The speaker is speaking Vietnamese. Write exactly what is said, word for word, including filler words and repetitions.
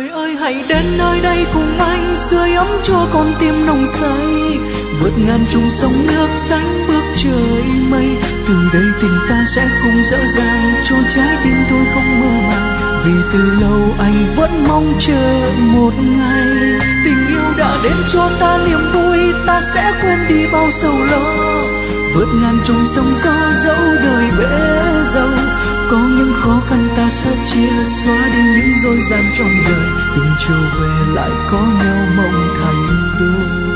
Người ơi hãy đến nơi đây cùng anh, sưởi ấm cho con tim nồng say, vượt ngàn trùng sông nước sánh bước trời mây. Từ đây tình ta sẽ cùng dở dàng, cho trái tim tôi không mơ màng, vì từ lâu anh vẫn mong chờ một ngày. Tình yêu đã đến cho ta niềm vui, ta sẽ quên đi bao sầu lo, vượt ngàn trùng sông có dẫu đời bể dâu. Có những khó khăn ta sẽ chia, xóa đi những dối gian trong đời, tình chiều về lại có nhau mộng thành đôi.